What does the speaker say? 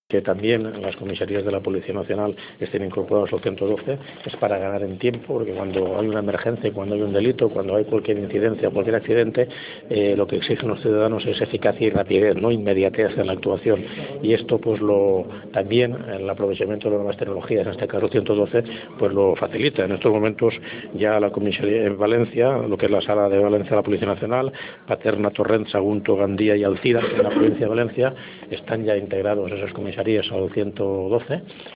Que también las comisarías de la Policía Nacional estén incorporadas al 112 es para ganar en tiempo, porque cuando hay una emergencia, cuando hay un delito, cuando hay cualquier incidencia, cualquier accidente, lo que exigen los ciudadanos es eficacia y rapidez, no inmediatez en la actuación, y esto pues también el aprovechamiento de las nuevas tecnologías, en este caso 112, pues lo facilita. En estos momentos ya la comisaría en Valencia, lo que es la sala de Valencia de la Policía Nacional, Paterna, Torrent, Sagunto, Gandía y Alcira, en la provincia de Valencia, están ya integrados esos comisarios al 112